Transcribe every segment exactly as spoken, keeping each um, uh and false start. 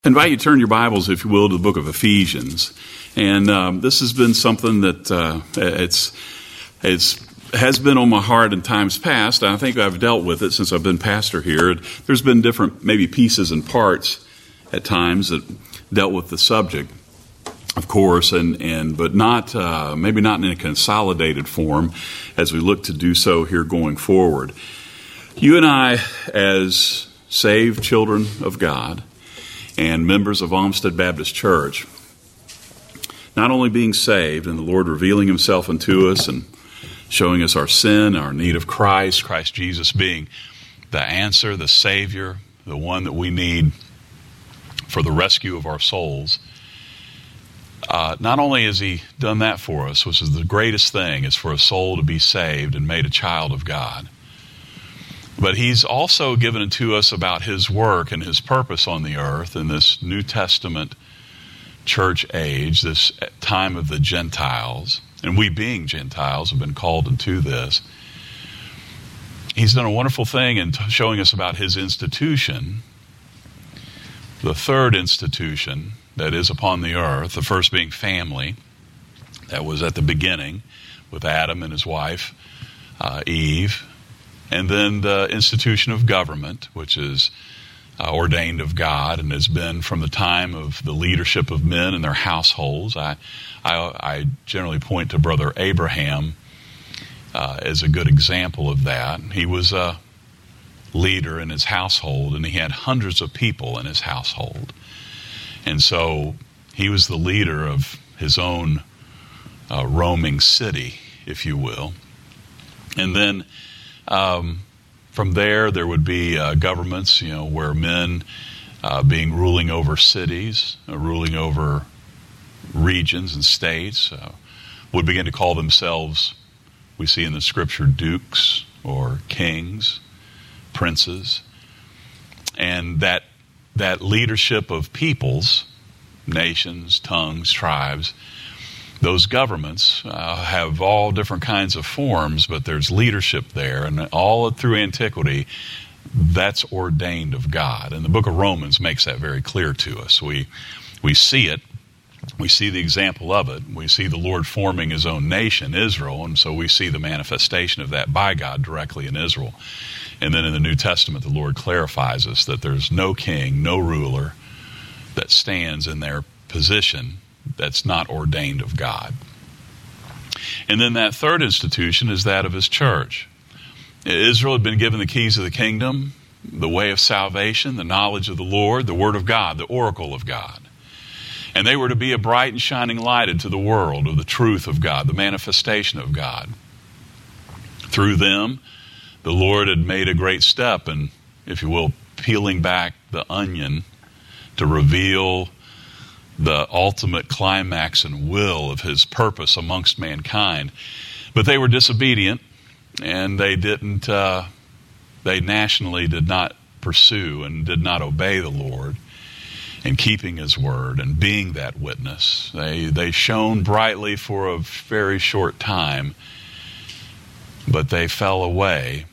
I invite you to turn your Bibles, if you will, to the book of Ephesians. And um, this has been something that uh, it's it's has been on my heart in times past. I think I've dealt with it since I've been pastor here. There's been different maybe pieces and parts at times that dealt with the subject, of course, and, and but not uh, maybe not in a consolidated form as we look to do so here going forward. You and I, as saved children of God, and members of Olmsted Baptist Church, not only being saved and the Lord revealing himself unto us and showing us our sin, our need of Christ, Christ Jesus being the answer, the Savior, the one that we need for the rescue of our souls. Uh, not only has he done that for us, which is the greatest thing, is for a soul to be saved and made a child of God, but he's also given it to us about his work and his purpose on the earth in this New Testament church age, this time of the Gentiles. And we being Gentiles have been called into this. He's done a wonderful thing in t- showing us about his institution, the third institution that is upon the earth, the first being family. That was at the beginning with Adam and his wife, uh, Eve. And then the institution of government, which is uh, ordained of God and has been from the time of the leadership of men and their households. I, I, I generally point to Brother Abraham uh, as a good example of that. He was a leader in his household, and he had hundreds of people in his household. And so he was the leader of his own uh, roaming city, if you will. And then Um, from there, there would be uh, governments, you know, where men uh, being ruling over cities, uh, ruling over regions and states, uh, would begin to call themselves, we see in the scripture, dukes or kings, princes. And that that leadership of peoples, nations, tongues, tribes, those governments uh, have all different kinds of forms, but there's leadership there, and all through antiquity, that's ordained of God. And the book of Romans makes that very clear to us. We we see it. We see the example of it. We see the Lord forming his own nation, Israel, and so we see the manifestation of that by God directly in Israel. And then in the New Testament, the Lord clarifies us that there's no king, no ruler that stands in their position that's not ordained of God. And then that third institution is that of his church. Israel had been given the keys of the kingdom, the way of salvation, the knowledge of the Lord, the word of God, the oracle of God. And they were to be a bright and shining light into the world of the truth of God, the manifestation of God. Through them, the Lord had made a great step in, if you will, peeling back the onion to reveal the ultimate climax and will of his purpose amongst mankind. But they were disobedient, and they didn't, uh, they nationally did not pursue and did not obey the Lord in keeping his word and being that witness. They, they shone brightly for a very short time, but they fell away.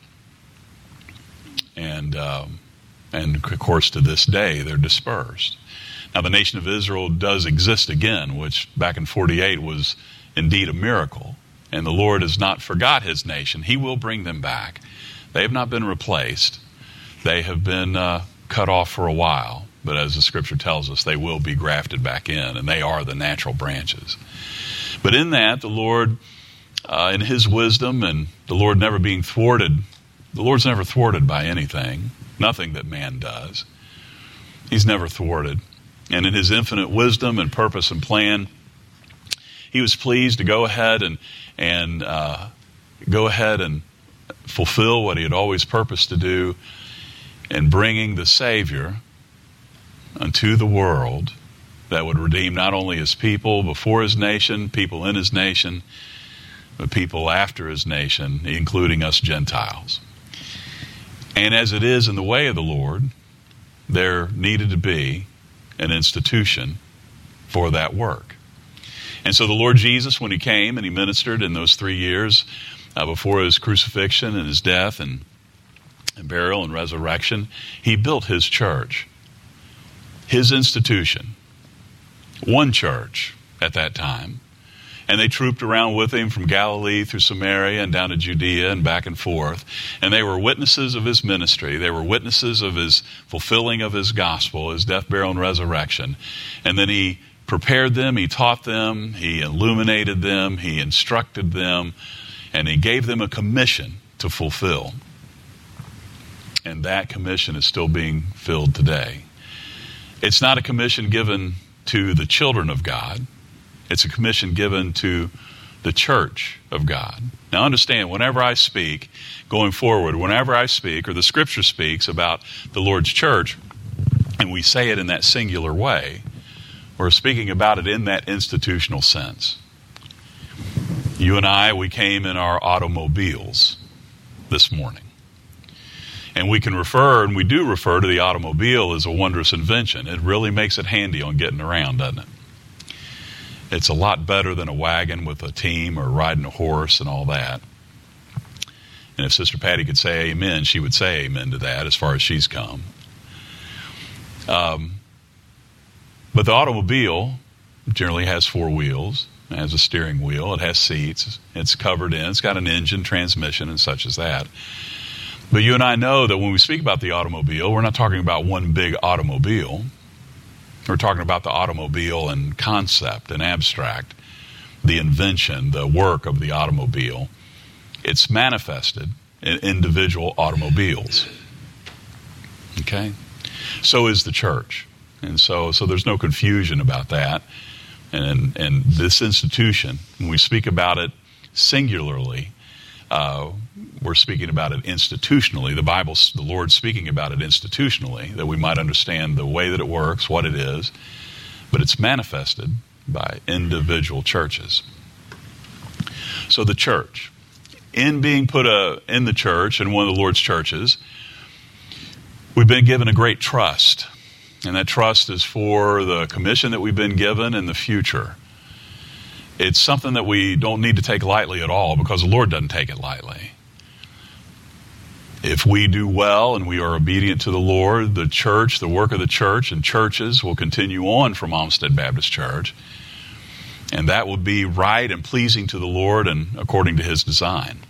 And, um, and of course, to this day, they're dispersed. Now, the nation of Israel does exist again, which back in forty-eight was indeed a miracle. And the Lord has not forgot his nation. He will bring them back. They have not been replaced. They have been uh, cut off for a while. But as the scripture tells us, they will be grafted back in, and they are the natural branches. But in that, the Lord, uh, in his wisdom, and the Lord never being thwarted, the Lord's never thwarted by anything, nothing that man does. He's never thwarted. And in his infinite wisdom and purpose and plan, he was pleased to go ahead and and uh, go ahead and fulfill what he had always purposed to do in bringing the Savior unto the world that would redeem not only his people before his nation, people in his nation, but people after his nation, including us Gentiles. And as it is in the way of the Lord, there needed to be an institution for that work. And so the Lord Jesus, when he came and he ministered in those three years uh, before his crucifixion and his death and, and burial and resurrection, he built his church. his institution, one church at that time, and they trooped around with him from Galilee through Samaria and down to Judea and back and forth. And they were witnesses of his ministry. They were witnesses of his fulfilling of his gospel, his death, burial, and resurrection. And then he prepared them, he taught them, he illuminated them, he instructed them, and he gave them a commission to fulfill. And that commission is still being filled today. It's not a commission given to the children of God. It's a commission given to the church of God. Now understand, whenever I speak, going forward, whenever I speak, or the Scripture speaks about the Lord's church, and we say it in that singular way, we're speaking about it in that institutional sense. You and I, we came in our automobiles this morning. And we can refer, and we do refer to the automobile as a wondrous invention. It really makes it handy on getting around, doesn't it? It's a lot better than a wagon with a team or riding a horse and all that. And if Sister Patty could say amen, she would say amen to that as far as she's come. Um, but the automobile generally has four wheels. It has a steering wheel. It has seats. It's covered in. It's got an engine, transmission, and such as that. But you and I know that when we speak about the automobile, we're not talking about one big automobile. We're talking about the automobile and concept and abstract, the invention, the work of the automobile. It's manifested in individual automobiles. Okay? So is the church. And so, so there's no confusion about that. And, and this institution, when we speak about it singularly, uh, we're speaking about it institutionally. The Bible, the Lord's speaking about it institutionally, that we might understand the way that it works, what it is. But it's manifested by individual churches. So the church, in being put a, in the church, in one of the Lord's churches, we've been given a great trust. And that trust is for the commission that we've been given in the future. It's something that we don't need to take lightly at all, because the Lord doesn't take it lightly. If we do well and we are obedient to the Lord, the church, the work of the church and churches will continue on from Olmsted Baptist Church. And that will be right and pleasing to the Lord and according to His design.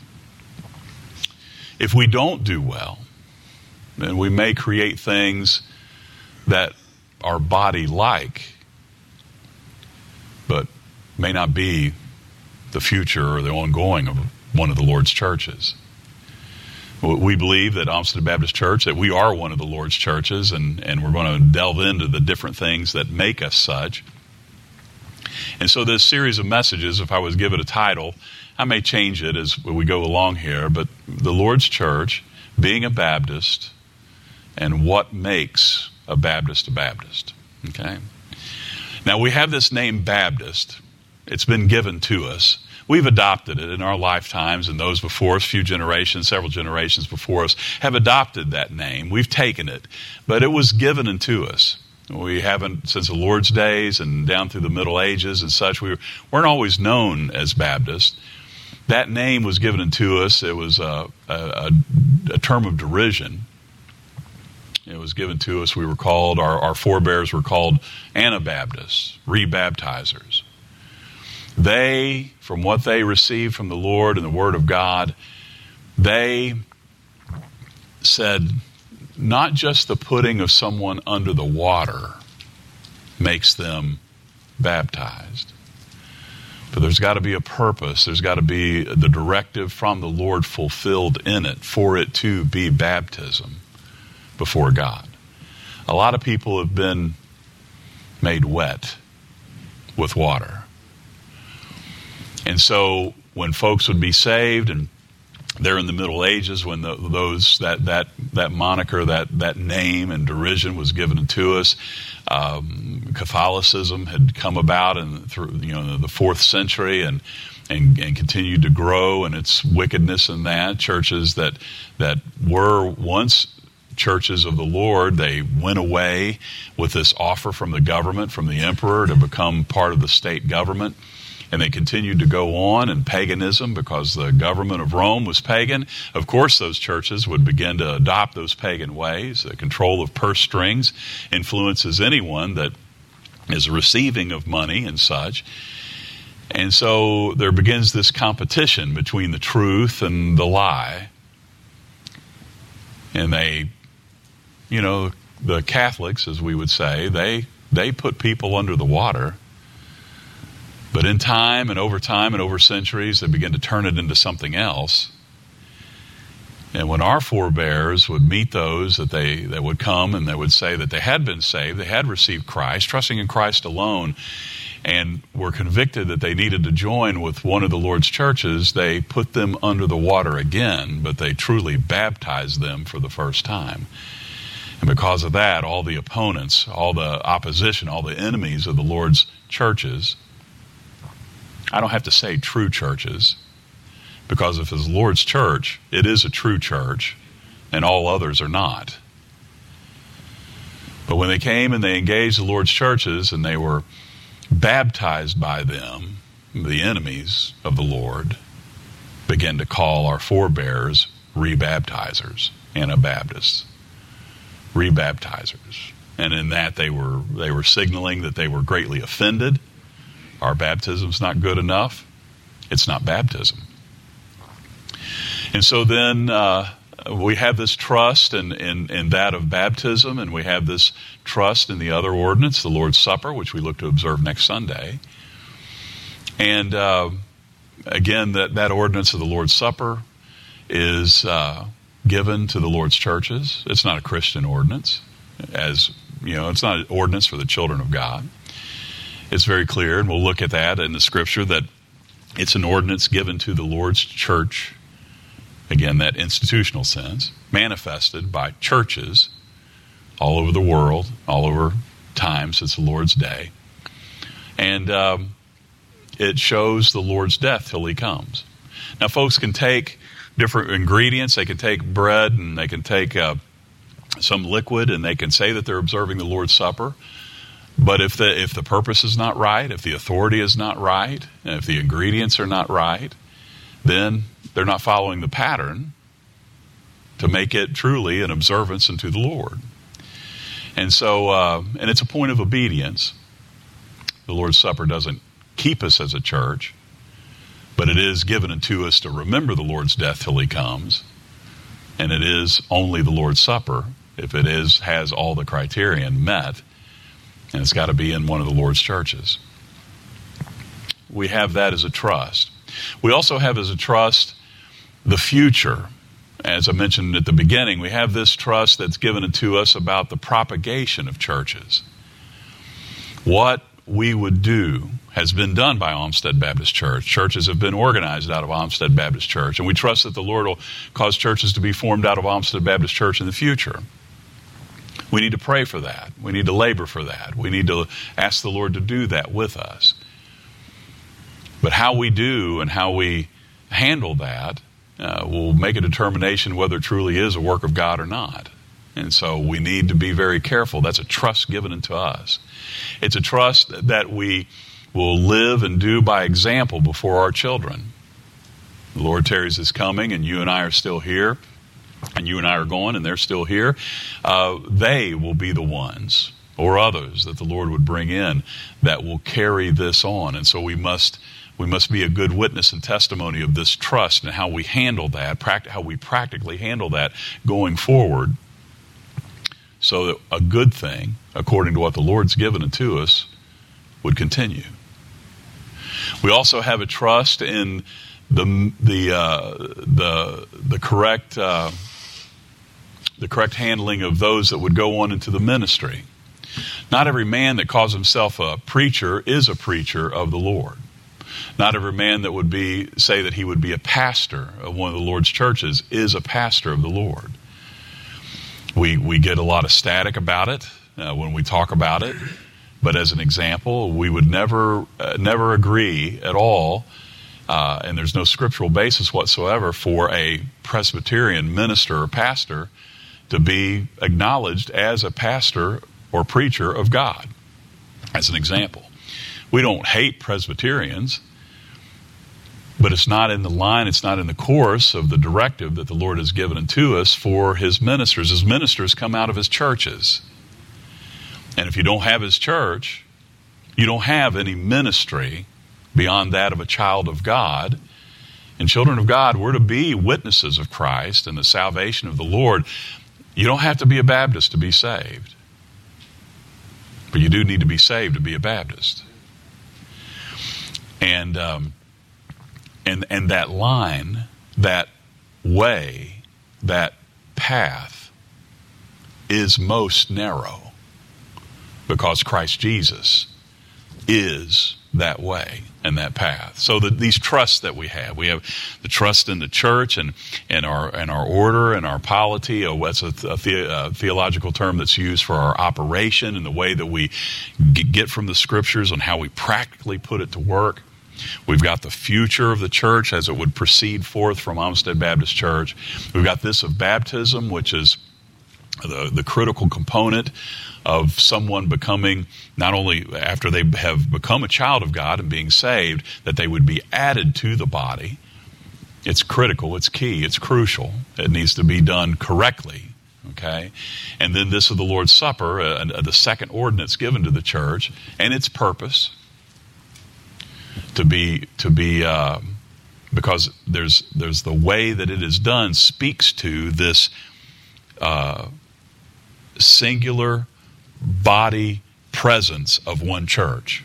If we don't do well, then we may create things that are body-like, but may not be the future or the ongoing of one of the Lord's churches. We believe that Olmsted Baptist Church, that we are one of the Lord's churches, and, and we're going to delve into the different things that make us such. And so this series of messages, if I was to give it a title, I may change it as we go along here, but the Lord's church, being a Baptist, and what makes a Baptist a Baptist. Okay? Now we have this name Baptist. It's been given to us. We've adopted it in our lifetimes, and those before us, few generations, several generations before us, have adopted that name. We've taken it, but it was given unto us. We haven't, since the Lord's days and down through the Middle Ages and such, we weren't always known as Baptists. That name was given unto us. It was a, a, a term of derision. It was given to us. We were called, our, our forebears were called Anabaptists, rebaptizers. They, from what they received from the Lord and the Word of God, they said, not just the putting of someone under the water makes them baptized, but there's got to be a purpose. There's got to be the directive from the Lord fulfilled in it for it to be baptism before God. A lot of people have been made wet with water. And so when folks would be saved, and they're in the Middle Ages, when the, those that that that moniker, that that name and derision was given to us, um, Catholicism had come about in through you know the fourth century and and and continued to grow in its wickedness in that. Churches that that were once churches of the Lord, they went away with this offer from the government, from the emperor, to become part of the state government. And they continued to go on in paganism because the government of Rome was pagan. Of course, those churches would begin to adopt those pagan ways. The control of purse strings influences anyone that is receiving of money and such. And so there begins this competition between the truth and the lie. And they, you know, the Catholics, as we would say, they they put people under the water. But in time and over time and over centuries, they begin to turn it into something else. And when our forebears would meet those that they that would come and they would say that they had been saved, they had received Christ, trusting in Christ alone, and were convicted that they needed to join with one of the Lord's churches, they put them under the water again, but they truly baptized them for the first time. And because of that, all the opponents, all the opposition, all the enemies of the Lord's churches, I don't have to say true churches, because if it's the Lord's church, it is a true church, and all others are not. But when they came and they engaged the Lord's churches and they were baptized by them, the enemies of the Lord began to call our forebears rebaptizers, Anabaptists, rebaptizers. And in that they were they were signaling that they were greatly offended. Our baptism's not good enough. It's not baptism. And so then uh, we have this trust in, in, in that of baptism, and we have this trust in the other ordinance, the Lord's Supper, which we look to observe next Sunday. And uh, again, that, that ordinance of the Lord's Supper is uh, given to the Lord's churches. It's not a Christian ordinance, as you know, it's not an ordinance for the children of God. It's very clear, and we'll look at that in the Scripture, that it's an ordinance given to the Lord's church. Again, that institutional sense, manifested by churches all over the world, all over time since the Lord's day. And um, it shows the Lord's death till he comes. Now, folks can take different ingredients. They can take bread and they can take uh, some liquid, and they can say that they're observing the Lord's Supper. But if the if the purpose is not right, if the authority is not right, and if the ingredients are not right, then they're not following the pattern to make it truly an observance unto the Lord. And so, uh, and it's a point of obedience. The Lord's Supper doesn't keep us as a church, but it is given unto us to remember the Lord's death till he comes. And it is only the Lord's Supper if it is has all the criterion met. And it's got to be in one of the Lord's churches. We have that as a trust. We also have as a trust the future. As I mentioned at the beginning, we have this trust that's given unto us about the propagation of churches. What we would do has been done by Olmsted Baptist Church. Churches have been organized out of Olmsted Baptist Church, and we trust that the Lord will cause churches to be formed out of Olmsted Baptist Church in the future. We need to pray for that. We need to labor for that. We need to ask the Lord to do that with us. But how we do and how we handle that uh, will make a determination whether it truly is a work of God or not. And so we need to be very careful. That's a trust given unto us. It's a trust that we will live and do by example before our children. The Lord tarries his coming, and you and I are still here. And you and I are going, and they're still here. Uh, they will be the ones, or others, that the Lord would bring in that will carry this on. And so we must we must be a good witness and testimony of this trust and how we handle that, how we practically handle that going forward, so that a good thing, according to what the Lord's given unto us, would continue. We also have a trust in the the uh, the the correct uh, the correct handling of those that would go on into the ministry. Not every man that calls himself a preacher is a preacher of the Lord. Not every man that would be say that he would be a pastor of one of the Lord's churches is a pastor of the Lord. We we get a lot of static about it uh, when we talk about it, but as an example, we would never uh, never agree at all. Uh, and there's no scriptural basis whatsoever for a Presbyterian minister or pastor to be acknowledged as a pastor or preacher of God. As an example, we don't hate Presbyterians. But it's not in the line, it's not in the course of the directive that the Lord has given unto us for his ministers. His ministers come out of his churches. And if you don't have his church, you don't have any ministry beyond that of a child of God. And children of God, we're to be witnesses of Christ and the salvation of the Lord. You don't have to be a Baptist to be saved. But you do need to be saved to be a Baptist. And um, and and that line, that way, that path is most narrow because Christ Jesus is that way and that path. So that these trusts that we have, we have the trust in the church and, and our and our order and our polity. Oh, that's a, a, the, a theological term that's used for our operation and the way that we get from the scriptures and how we practically put it to work. We've got the future of the church as it would proceed forth from Olmsted Baptist Church. We've got this of baptism, which is the, the critical component of someone becoming, not only after they have become a child of God and being saved, that they would be added to the body. It's critical, it's key, it's crucial. It needs to be done correctly. Okay? And then this of the Lord's Supper, uh, uh, the second ordinance given to the church, and its purpose to be, to be uh, because there's, there's the way that it is done speaks to this uh, singular body presence of one church.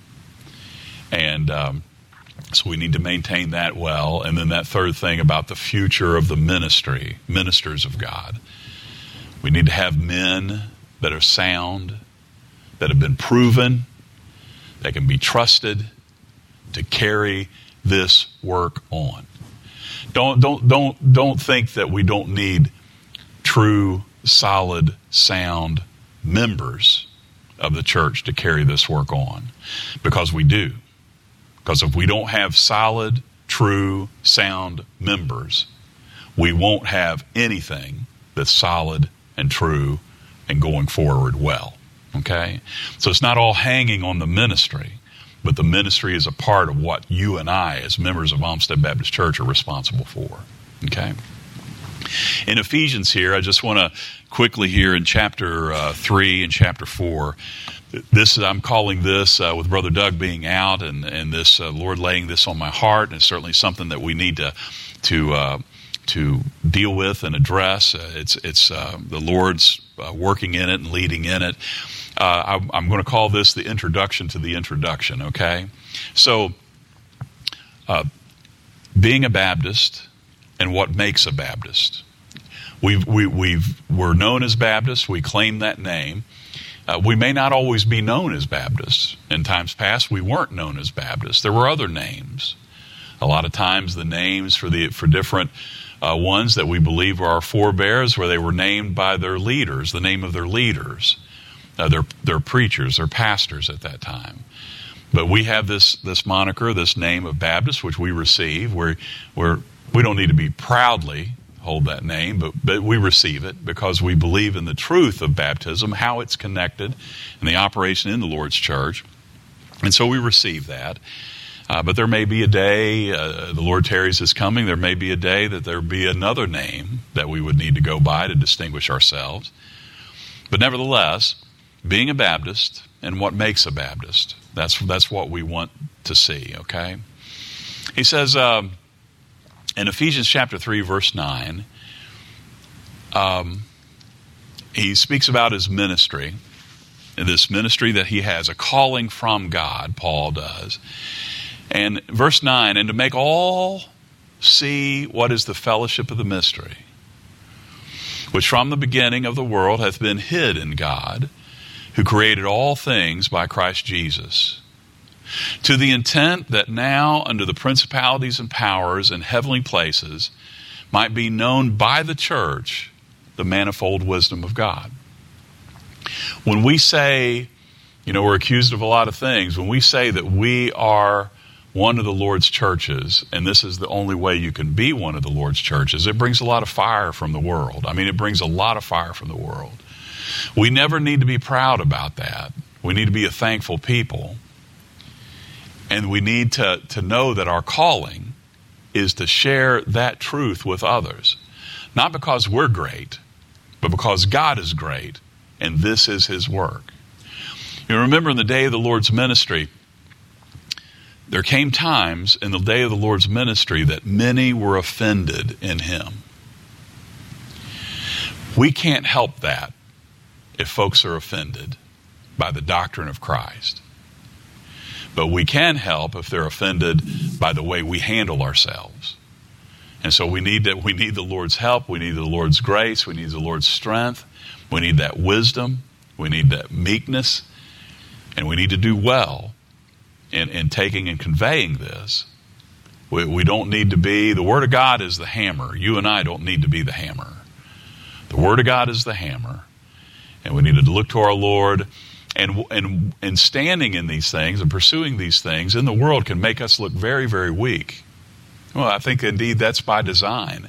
And um, so we need to maintain that well. And then that third thing about the future of the ministry, ministers of God. We need to have men that are sound, that have been proven, that can be trusted to carry this work on. Don't don't don't don't think that we don't need true, solid, sound members of the church to carry this work on, because we do. Because if we don't have solid, true, sound members, we won't have anything that's solid and true and going forward well. Okay? So it's not all hanging on the ministry, but the ministry is a part of what you and I, as members of Olmsted Baptist Church, are responsible for. Okay? In Ephesians here, I just want to quickly here in chapter uh, three and chapter four, this I'm calling this, uh, with Brother Doug being out and, and this uh, Lord laying this on my heart, and it's certainly something that we need to to uh, to deal with and address. Uh, it's it's uh, the Lord's uh, working in it and leading in it. Uh, I'm, I'm going to call this the introduction to the introduction, okay? So, uh, being a Baptist and what makes a Baptist. We've, we, we've, we're known as Baptists. We claim that name. Uh, we may not always be known as Baptists. In times past, we weren't known as Baptists. There were other names. A lot of times the names for the for different uh, ones that we believe are our forebears, where they were named by their leaders, the name of their leaders, uh, their, their preachers, their pastors at that time. But we have this this moniker, this name of Baptist, which we receive. We're, we're, we don't need to be proudly hold that name, but, but we receive it because we believe in the truth of baptism, how it's connected, and the operation in the Lord's church. And so we receive that. Uh, but there may be a day, uh, the Lord tarries is coming, there may be a day that there be another name that we would need to go by to distinguish ourselves. But nevertheless, being a Baptist and what makes a Baptist, that's, that's what we want to see, okay? He says, um, in Ephesians chapter three, verse nine, um, he speaks about his ministry, and this ministry that he has, a calling from God, Paul does. And verse nine, and to make all see what is the fellowship of the mystery, which from the beginning of the world hath been hid in God, who created all things by Christ Jesus, to the intent that now under the principalities and powers in heavenly places might be known by the church the manifold wisdom of God. When we say, you know, we're accused of a lot of things, when we say that we are one of the Lord's churches, and this is the only way you can be one of the Lord's churches, it brings a lot of fire from the world. I mean, it brings a lot of fire from the world. We never need to be proud about that. We need to be a thankful people. And we need to, to know that our calling is to share that truth with others. Not because we're great, but because God is great, and this is his work. You remember in the day of the Lord's ministry, there came times in the day of the Lord's ministry that many were offended in him. We can't help that if folks are offended by the doctrine of Christ. But we can help if they're offended by the way we handle ourselves. And so we need that. We need the Lord's help. We need the Lord's grace. We need the Lord's strength. We need that wisdom. We need that meekness. And we need to do well in, in taking and conveying this. We, we don't need to be, the Word of God is the hammer. You and I don't need to be the hammer. The Word of God is the hammer. And we need to look to our Lord. And, and, and standing in these things and pursuing these things in the world can make us look very, very weak. Well, I think indeed that's by design.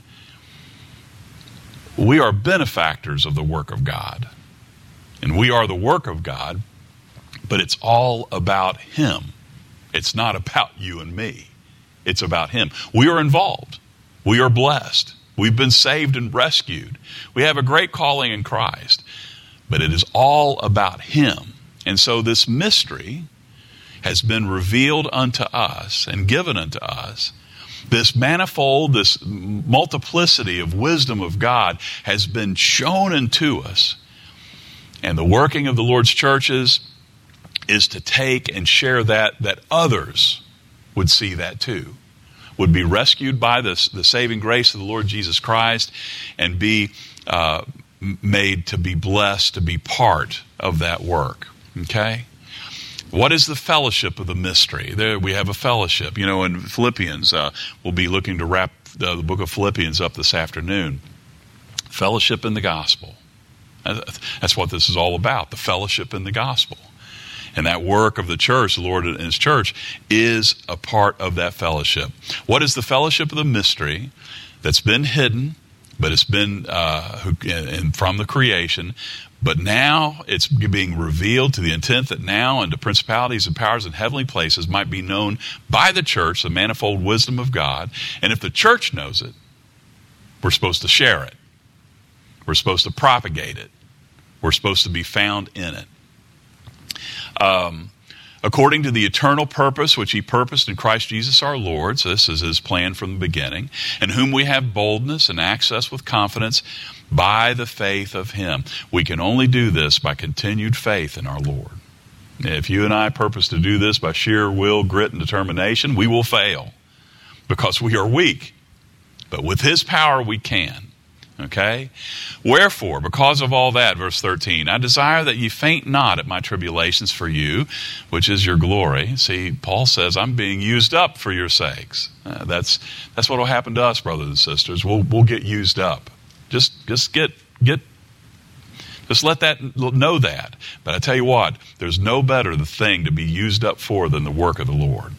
We are benefactors of the work of God. And we are the work of God, but it's all about him. It's not about you and me. It's about him. We are involved. We are blessed. We've been saved and rescued. We have a great calling in Christ, but it is all about him. And so this mystery has been revealed unto us and given unto us. This manifold, this multiplicity of wisdom of God has been shown unto us. And the working of the Lord's churches is to take and share that, that others would see that too, would be rescued by this, the saving grace of the Lord Jesus Christ and be uh, made to be blessed, to be part of that work. Okay? What is the fellowship of the mystery? There we have a fellowship. You know, in Philippians, uh, we'll be looking to wrap the, the book of Philippians up this afternoon. Fellowship in the gospel. That's what this is all about, the fellowship in the gospel. And that work of the church, the Lord and his church, is a part of that fellowship. What is the fellowship of the mystery that's been hidden, but it's been uh, and from the creation, but now it's being revealed to the intent that now unto principalities and powers in heavenly places might be known by the church, the manifold wisdom of God. And if the church knows it, we're supposed to share it. We're supposed to propagate it. We're supposed to be found in it. Um, according to the eternal purpose which he purposed in Christ Jesus our Lord, so this is his plan from the beginning, in whom we have boldness and access with confidence by the faith of him. We can only do this by continued faith in our Lord. If you and I purpose to do this by sheer will, grit, and determination, we will fail because we are weak. But with his power, we can. Okay? Wherefore, because of all that, verse thirteen, I desire that ye faint not at my tribulations for you, which is your glory. See, Paul says, I'm being used up for your sakes. Uh, that's that's what will happen to us, brothers and sisters. We'll we'll get used up. Just just get get just let that know that. But I tell you what, there's no better the thing to be used up for than the work of the Lord.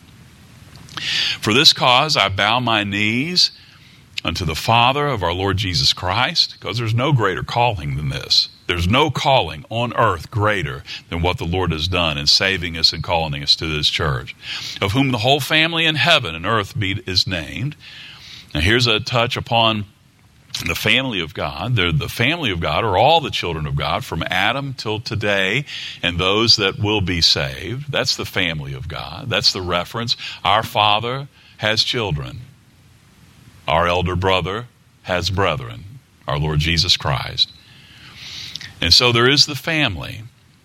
For this cause I bow my knees unto the Father of our Lord Jesus Christ, because there's no greater calling than this. There's no calling on earth greater than what the Lord has done in saving us and calling us to this church, of whom the whole family in heaven and earth be, is named. Now here's a touch upon the family of God. They're the family of God, or all the children of God, from Adam till today, and those that will be saved. That's the family of God. That's the reference. Our Father has children. Our elder brother has brethren, our Lord Jesus Christ. And so there is the family.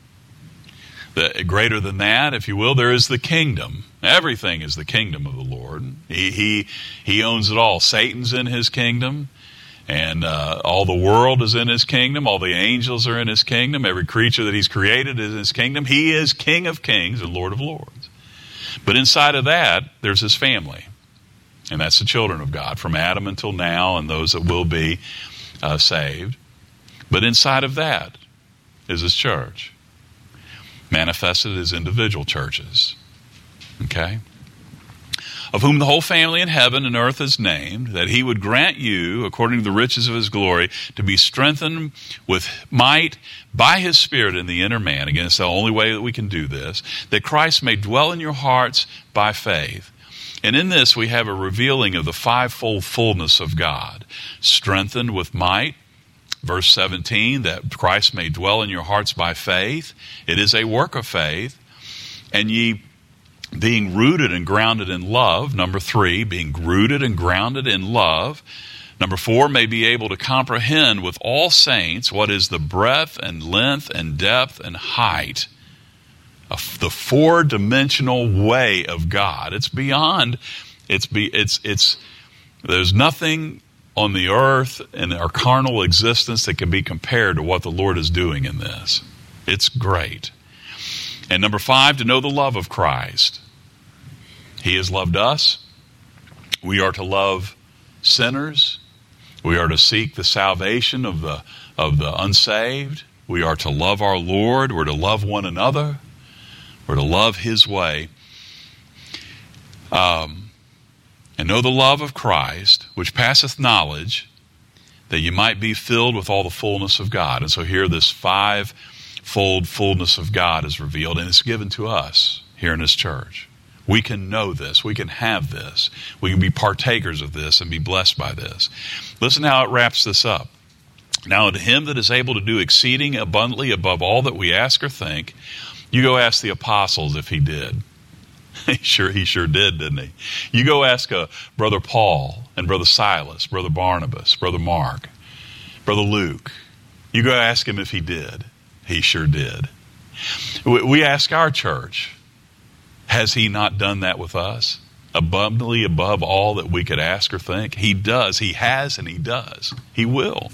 The, greater than that, if you will, there is the kingdom. Everything is the kingdom of the Lord. He, he, he owns it all. Satan's in his kingdom, and uh, all the world is in his kingdom. All the angels are in his kingdom. Every creature that he's created is in his kingdom. He is King of kings and Lord of lords. But inside of that, there's his family. And that's the children of God, from Adam until now, and those that will be uh, saved. But inside of that is his church, manifested as individual churches. Okay? Of whom the whole family in heaven and earth is named, that he would grant you, according to the riches of his glory, to be strengthened with might by his Spirit in the inner man. Again, it's the only way that we can do this, that Christ may dwell in your hearts by faith, And in this we have a revealing of the fivefold fullness of God, strengthened with might. Verse seventeen, that Christ may dwell in your hearts by faith. It is a work of faith. And ye being rooted and grounded in love. Number three, being rooted and grounded in love. Number four, may be able to comprehend with all saints what is the breadth and length and depth and height of the four-dimensional way of God. It's beyond, it's be, it's it's there's nothing on the earth and our carnal existence that can be compared to what the Lord is doing in this. It's great. And number five, to know the love of Christ. He has loved us. We are to love sinners. We are to seek the salvation of the of the unsaved. We are to love our Lord. We're to love one another. We're to love His way. Um, and know the love of Christ, which passeth knowledge, that you might be filled with all the fullness of God. And so here this five-fold fullness of God is revealed, and it's given to us here in this church. We can know this. We can have this. We can be partakers of this and be blessed by this. Listen how it wraps this up. Now to Him that is able to do exceeding abundantly above all that we ask or think. You go ask the apostles if He did. He sure, he sure did, didn't he? You go ask uh, Brother Paul and Brother Silas, Brother Barnabas, Brother Mark, Brother Luke. You go ask him if he did. He sure did. We, we ask our church, has He not done that with us? Abundantly above all that we could ask or think? He does. He has and He does. He will.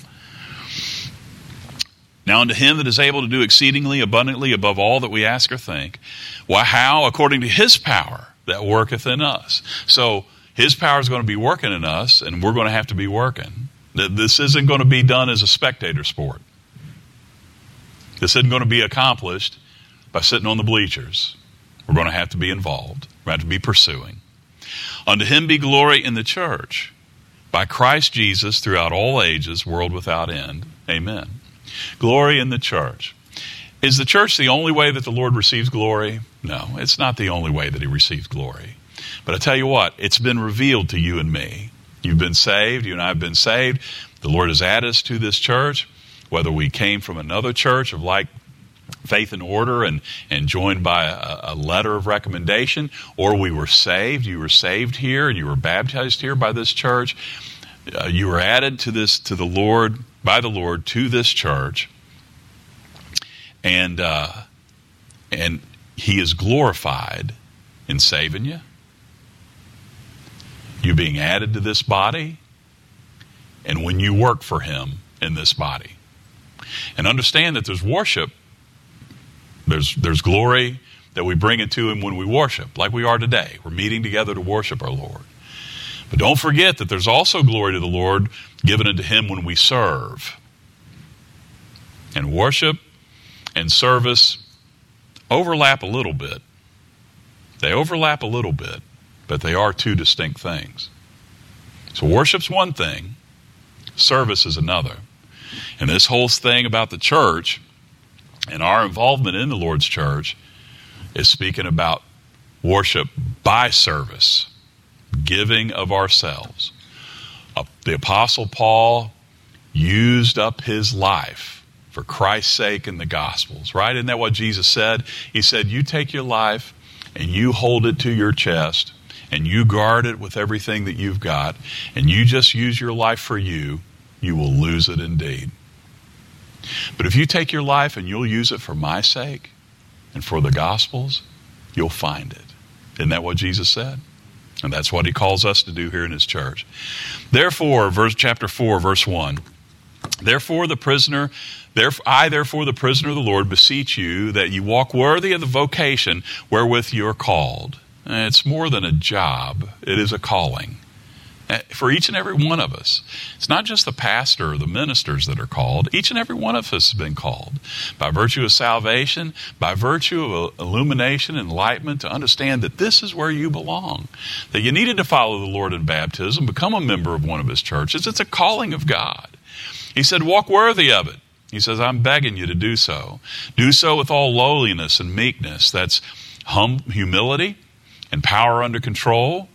Now unto Him that is able to do exceedingly abundantly above all that we ask or think. Why, how? According to His power that worketh in us. So His power is going to be working in us, and we're going to have to be working. This isn't going to be done as a spectator sport. This isn't going to be accomplished by sitting on the bleachers. We're going to have to be involved. We're going to have to be pursuing. Unto Him be glory in the church, by Christ Jesus, throughout all ages, world without end. Amen. Glory in the church. Is the church the only way that the Lord receives glory? No, it's not the only way that He receives glory. But I tell you what, it's been revealed to you and me. You've been saved. You and I have been saved. The Lord has added us to this church, whether we came from another church of like faith and order and, and joined by a, a letter of recommendation, or we were saved. You were saved here and you were baptized here by this church. Uh, you were added to this, to the Lord, by the Lord, to this church. And, uh, and He is glorified in saving you. You being added to this body, and when you work for Him in this body. And understand that there's worship, there's there's glory that we bring into Him when we worship, like we are today. We're meeting together to worship our Lord. But don't forget that there's also glory to the Lord given unto Him when we serve. And worship and service overlap a little bit. They overlap a little bit, but they are two distinct things. So worship's one thing, service is another. And this whole thing about the church and our involvement in the Lord's church is speaking about worship by service, giving of ourselves. Uh, the Apostle Paul used up his life for Christ's sake in the Gospels, right? Isn't that what Jesus said? He said, you take your life and you hold it to your chest and you guard it with everything that you've got, and you just use your life for you, you will lose it indeed. But if you take your life and you'll use it for my sake and for the Gospels, you'll find it. Isn't that what Jesus said? And that's what He calls us to do here in His church. Therefore, verse chapter four, verse one, therefore the prisoner, therefore, I therefore the prisoner of the Lord beseech you that you walk worthy of the vocation wherewith you are called. And it's more than a job, it is a calling. For each and every one of us. It's not just the pastor or the ministers that are called. Each and every one of us has been called by virtue of salvation, by virtue of illumination, enlightenment, to understand that this is where you belong. That you needed to follow the Lord in baptism, become a member of one of His churches. It's a calling of God. He said, walk worthy of it. He says, I'm begging you to do so. Do so with all lowliness and meekness. That's hum- humility and power under control.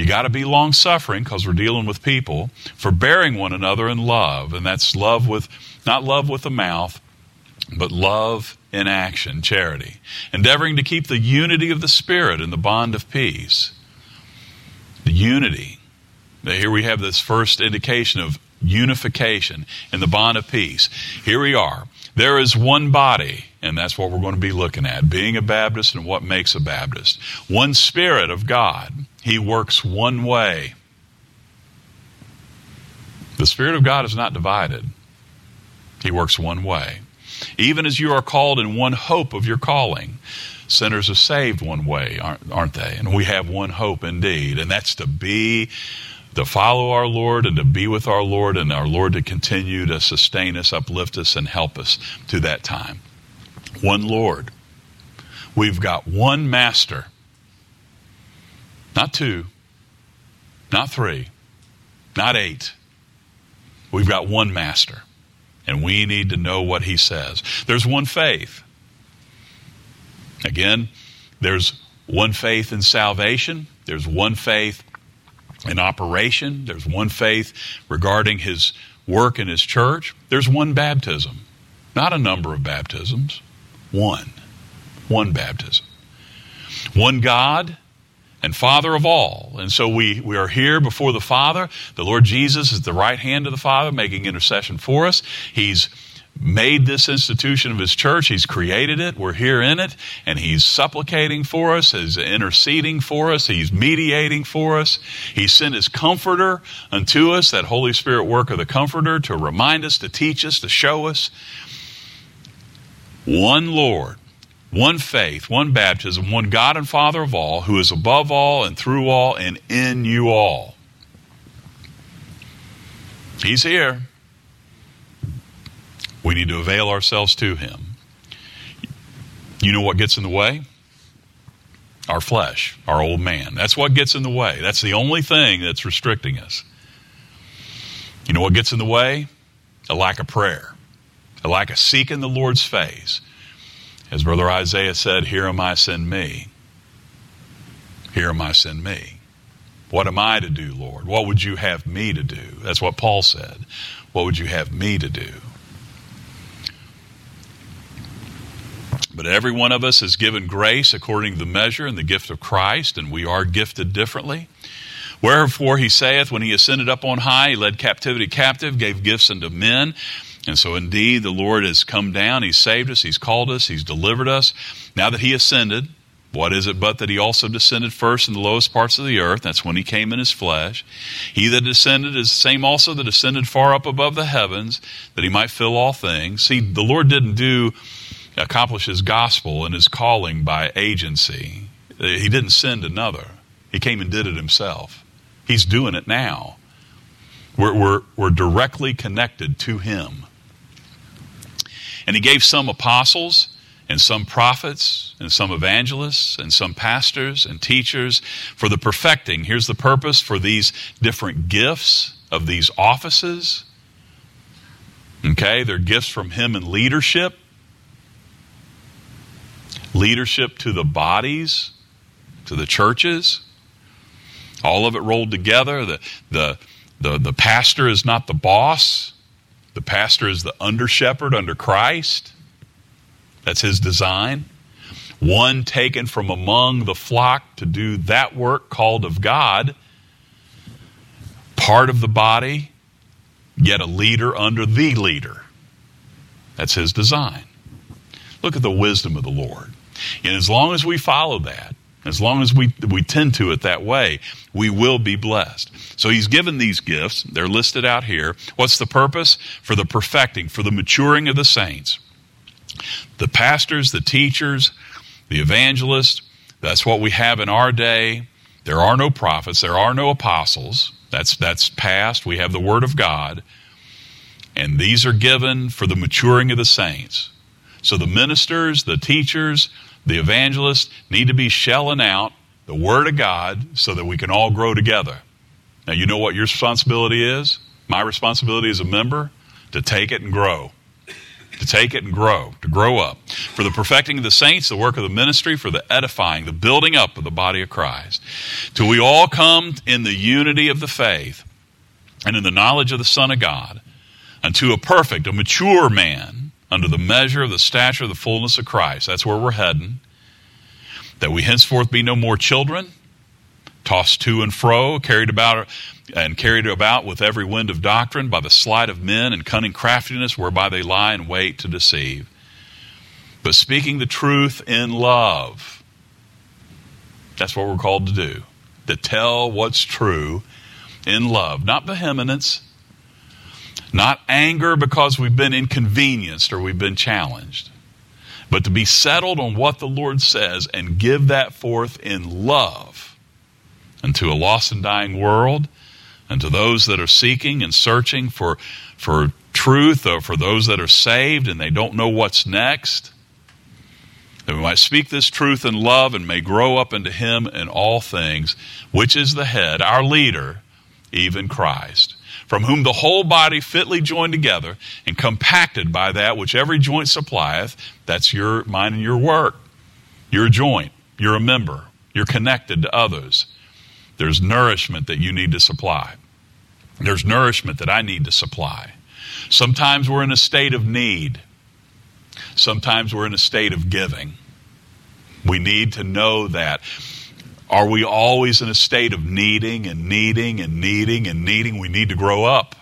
You got to be long-suffering because we're dealing with people, forbearing one another in love. And that's love with, not love with the mouth, but love in action, charity. Endeavoring to keep the unity of the Spirit in the bond of peace. The unity. Now, here we have this first indication of unification in the bond of peace. Here we are. There is one body, and that's what we're going to be looking at, being a Baptist and what makes a Baptist. One Spirit of God. He works one way. The Spirit of God is not divided. He works one way. Even as you are called in one hope of your calling. Sinners are saved one way, aren't, aren't they? And we have one hope indeed, and that's to be to follow our Lord and to be with our Lord, and our Lord to continue to sustain us, uplift us, and help us to that time. One Lord. We've got one Master. Not two. Not three. Not eight. We've got one Master. And we need to know what He says. There's one faith. Again, there's one faith in salvation. There's one faith in operation. There's one faith regarding His work in His church. There's one baptism. Not a number of baptisms. One. One baptism. One God and Father of all. And so we, we are here before the Father. The Lord Jesus is at the right hand of the Father, making intercession for us. He's made this institution of His church. He's created it. We're here in it. And He's supplicating for us. He's interceding for us. He's mediating for us. He sent His Comforter unto us, that Holy Spirit work of the Comforter, to remind us, to teach us, to show us. One Lord, one faith, one baptism, one God and Father of all, who is above all and through all and in you all. He's here. We need to avail ourselves to Him. You know what gets in the way? Our flesh, our old man. That's what gets in the way. That's the only thing that's restricting us. You know what gets in the way? A lack of prayer. A lack of seeking the Lord's face. As Brother Isaiah said, "Here am I, send me. Here am I, send me." What am I to do, Lord? What would you have me to do? That's what Paul said. What would you have me to do? But every one of us is given grace according to the measure and the gift of Christ, and we are gifted differently. Wherefore He saith, when He ascended up on high, He led captivity captive, gave gifts unto men. And so indeed the Lord has come down. He's saved us. He's called us. He's delivered us. Now that He ascended, what is it but that He also descended first in the lowest parts of the earth? That's when He came in His flesh. He that descended is the same also that ascended far up above the heavens, that He might fill all things. See, the Lord didn't do accomplish His gospel and His calling by agency. He didn't send another. He came and did it Himself. He's doing it now. We're, we're, we're directly connected to Him. And He gave some apostles and some prophets and some evangelists and some pastors and teachers for the perfecting. Here's the purpose for these different gifts of these offices. Okay, they're gifts from Him in leadership. Leadership to the bodies, to the churches. All of it rolled together. The, the, the, the pastor is not the boss. The pastor is the under-shepherd under Christ. That's His design. One taken from among the flock to do that work called of God. Part of the body, yet a leader under the leader. That's His design. Look at the wisdom of the Lord. And as long as we follow that, as long as we, we tend to it that way, we will be blessed. So He's given these gifts. They're listed out here. What's the purpose? For the perfecting, for the maturing of the saints. The pastors, the teachers, the evangelists, that's what we have in our day. There are no prophets. There are no apostles. That's, that's past. We have the Word of God. And these are given for the maturing of the saints. So the ministers, the teachers, the evangelists need to be shelling out the Word of God so that we can all grow together. Now, you know what your responsibility is? My responsibility as a member? To take it and grow. to take it and grow, to grow up. For the perfecting of the saints, the work of the ministry, for the edifying, the building up of the body of Christ, till we all come in the unity of the faith and in the knowledge of the Son of God, unto a perfect, a mature man, under the measure of the stature of the fullness of Christ. That's where we're heading. That we henceforth be no more children, tossed to and fro, carried about and carried about with every wind of doctrine by the sleight of men and cunning craftiness whereby they lie in wait to deceive. But speaking the truth in love. That's what we're called to do. To tell what's true in love. Not vehemence. Not anger because we've been inconvenienced or we've been challenged. But to be settled on what the Lord says and give that forth in love unto a lost and dying world, and to those that are seeking and searching for, for truth, or for those that are saved and they don't know what's next. That we might speak this truth in love and may grow up into him in all things, which is the head, our leader, even Christ, from whom the whole body fitly joined together and compacted by that which every joint supplieth. That's your mine and your work. You're a joint. You're a member. You're connected to others. There's nourishment that you need to supply. There's nourishment that I need to supply. Sometimes we're in a state of need. Sometimes we're in a state of giving. We need to know that. Are we always in a state of needing and needing and needing and needing? We need to grow up.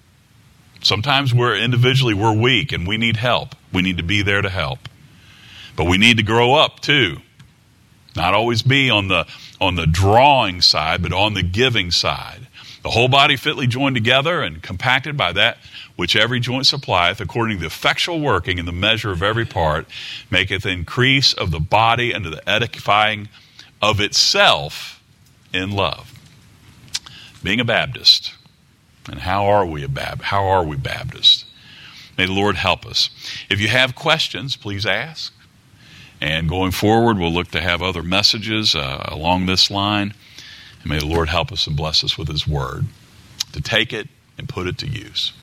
Sometimes we're individually, we're weak and we need help. We need to be there to help. But we need to grow up too. Not always be on the, on the drawing side, but on the giving side. The whole body fitly joined together and compacted by that which every joint supplieth, according to the effectual working in the measure of every part, maketh increase of the body unto the edifying of itself in love. Being a Baptist, and how are we a Bab- How are we Baptists? May the Lord help us. If you have questions, please ask. And going forward, we'll look to have other messages uh, along this line. And may the Lord help us and bless us with his word to take it and put it to use.